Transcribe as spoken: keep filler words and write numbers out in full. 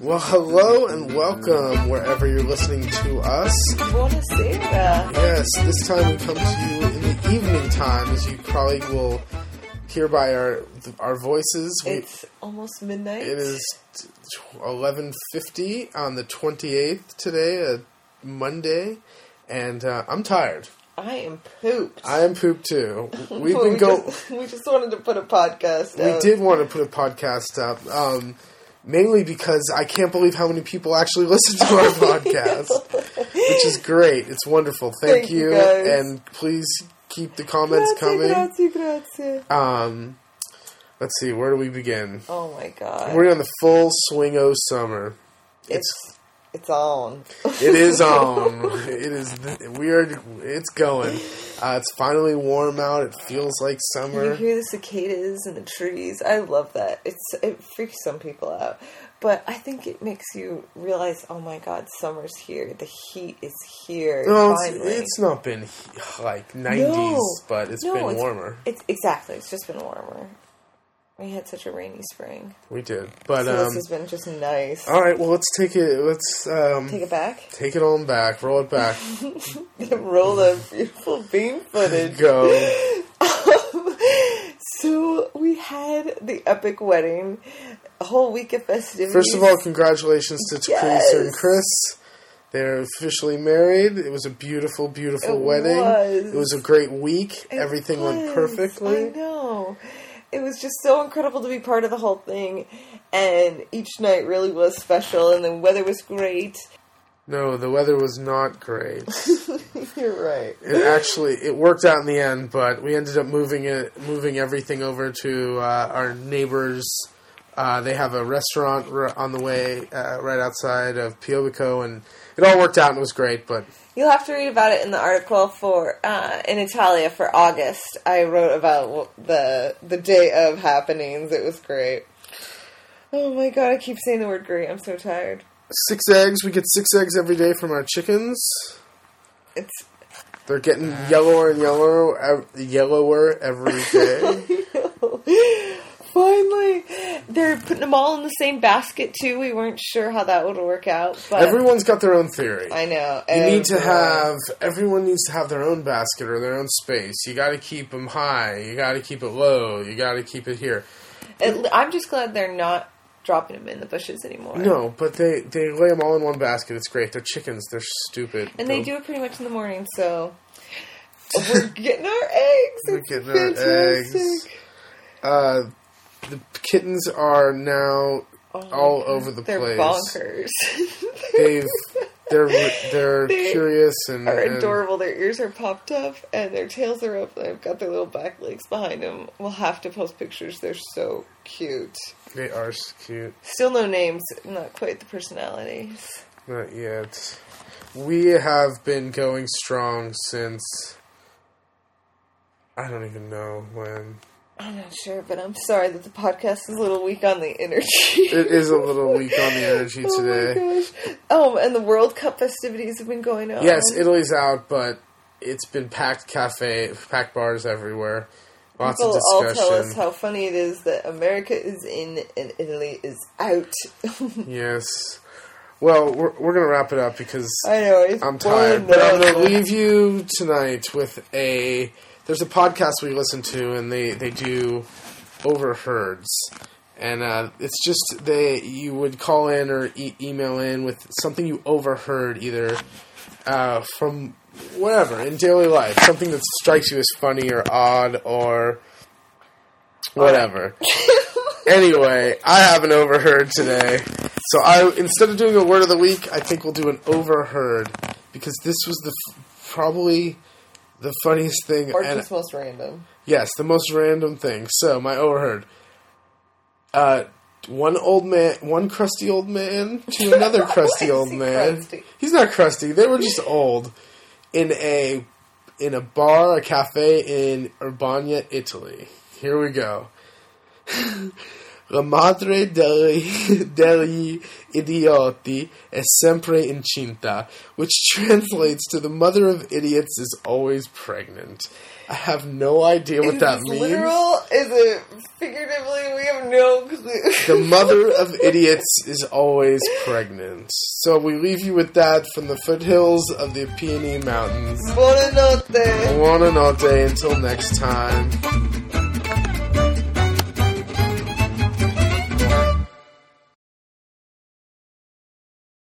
Well, hello and welcome wherever you're listening to us. Buonasera. Yes, this time we come to you in the evening time, as you probably will hear by our our voices. We, it's almost midnight. It is eleven fifty on the twenty-eighth today, a Monday, and uh, I'm tired. I am pooped. I am pooped too. We've been we go. Just, we just wanted to put a podcast We out. did want to put a podcast up, um, mainly because I can't believe how many people actually listen to our podcast, which is great. It's wonderful. Thank, Thank you, you guys. and please keep the comments grazie, coming. Grazie, grazie. Um, let's see, where do we begin? Oh my god. We're in the full swing of summer. It's it's on. It is on. It is. We are. It's going. Uh, it's finally warm out. It feels like summer. You hear the cicadas and the trees. I love that. It's it freaks some people out, but I think it makes you realize, oh my god, summer's here. The heat is here. No, finally. it's, it's not been like nineties, No. but it's No, been it's- warmer. It's exactly. It's just been warmer. We had such a rainy spring. We did, but So um. this has been just nice. All right, well, let's take it. Let's um. Take it back. Take it on back. Roll it back. Roll the beautiful bean footage. Go. Um, so we had the epic wedding, a whole week of festivities. First of all, congratulations to Yes. Teresa and Chris. They're officially married. It was a beautiful, beautiful It wedding. was. It was a great week. It Everything was. went perfectly. I know. It was just so incredible to be part of the whole thing, and each night really was special, and the weather was great. No, the weather was not great. You're right. It actually it worked out in the end, but we ended up moving it, moving everything over to uh, our neighbors. Uh, they have a restaurant r- on the way uh, right outside of Piobico, and it all worked out and it was great. But You'll have to read about it in the article for uh, in Italia for August. I wrote about the the day of happenings. It was great. Oh my god, I keep saying the word great. I'm so tired. six eggs. We get six eggs every day from our chickens. It's They're getting yellower and yellower, ev- yellower every day. finally they're putting them all in the same basket too. We weren't sure how that would work out, but Everyone's got their own theory. I know You need to everyone. have, everyone needs to have their own basket or their own space. You got to keep them high. You got to keep it low. You got to keep it here. At- I'm just glad they're not dropping them in the bushes anymore. No, but they, they lay them all in one basket. It's great. They're chickens. They're stupid. And they They'll- do it pretty much in the morning, so we're getting our eggs. We're It's getting our fantastic. eggs. Uh, the kittens are now Oh my all God. over the They're place. bonkers. They've they're they're They curious and, are and adorable. Their ears are popped up and their tails are up. They've got their little back legs behind them. We'll have to post pictures. They're so cute. they are cute. Still no names. Not quite the personalities. Not yet. We have been going strong since I don't even know when. I'm not sure, but I'm sorry that the podcast is a little weak on the energy. It is a little weak on the energy Oh today. my gosh. Oh, and the World Cup festivities have been going on. Yes, Italy's out, but it's been packed cafe, packed bars everywhere. Lots People of all discussion. tell us how funny it is that America is in and Italy is out. Yes. Well, we're we're gonna wrap it up because I know. It's I'm tired, boring but I'm now. gonna leave you tonight with a. There's a podcast we listen to, and they, they do overheards, and uh, it's just they you would call in or e- email in with something you overheard either uh, from whatever in daily life, something that strikes you as funny or odd or whatever. Anyway, I have an overheard today, so I instead of doing a word of the week, I think we'll do an overheard because this was the f- probably. The funniest thing, Or and just most random. yes, the most random thing. So, my overheard. Uh, one old man, one crusty old man to another crusty Why is old he man. crusty? He's not crusty. They were just old. In a in a bar, a cafe in Urbania, Italy. Here we go. La madre degli, degli idioti è sempre incinta, which translates to the mother of idiots is always pregnant. I have no idea what is that this means. literal? Is it figuratively? We have no clue. The mother of idiots is always pregnant. So we leave you with that from the foothills of the Apennine Mountains. Buonanotte. Buonanotte until next time.